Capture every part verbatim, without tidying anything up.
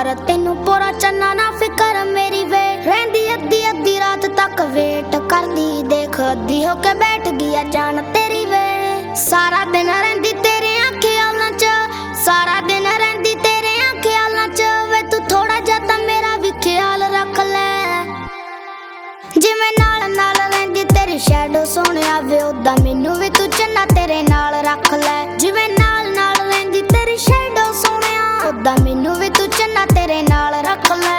पर तेनू पूरा चन्ना ना फिकर मेरी वे रहंदी अद्धी अद्धी रात तक वेट करदी देख अद्धी होके बैठ गई जान तेरी वे सारा दिन रहंदी तेरे ख्यालां च सारा दिन रहंदी तेरे ख्यालां च वे तू थोड़ा जा तां मेरा भी ख्याल रख ले जिवें नाल नाल रहंदी तेरी शैडो सोहणिया वे उदां मैनू भी तू चन्ना तेरे नाल रख ले जिवें नाल नाल रहंदी तेरी शैडो सोहणिया उदां मैनू भी तू चन्ना तेरे नाल रख ले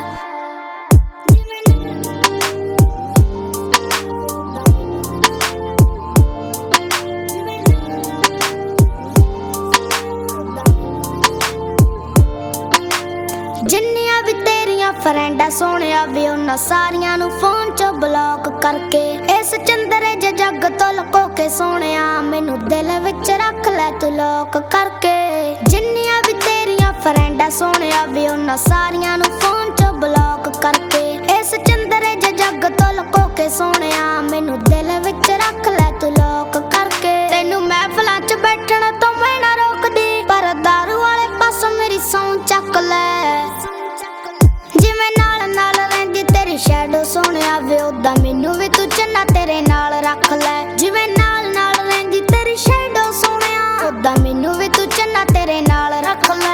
जिन्नियां भी तेरियां फ्रेंडां सोहणिया वे उन्हां सारियां नू फोन चो ब्लॉक करके इस चंदरे जे जग तो लुको के सोहणिया मैनू दिल विच रख ले तू लॉक करके जिन्नियां भी तेरियां फ्रेंडां सोहणिया वे उन्हां सारियां नू फोन चो ब्लॉक करके इस चंदरे जे जग तो लुको के सोहणिया मैनू दिल विच रख ले तू लॉक करके तैनू महफिलां च बैठण तो मैं ना रोकदी पर दारू वाले पासों मेरी सौं चक ले जिवें नाल नाल रहंदी तेरी शैडो सोहणिया वे उदां मैनू भी तू चन्ना तेरे नाल रख ले जिवें नाल नाल रहंदी तेरी शैडो सोहणिया उदां मैनू भी तू चन्ना तेरे नाल रख ले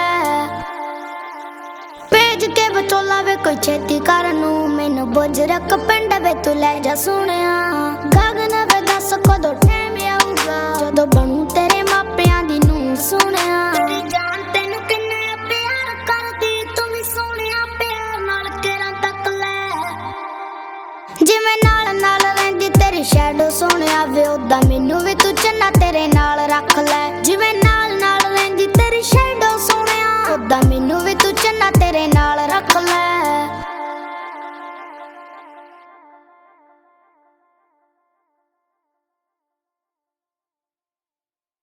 भेज के बचोला वे कोई छेती कर नू मैनू बुजरक पिंड वे तू ले जा सोहणिया गगन वे दस कदों टाइम आऊगा जदों बनू तेरे मापियां दी नूं सोहणिया तेरी जान तैनू किन्ना प्यार करदी तू भी सोहणिया प्यार नाल केरा तक ले जिवें नाल नाल रहंदी तेरी शैडो सोहणिया वे उदां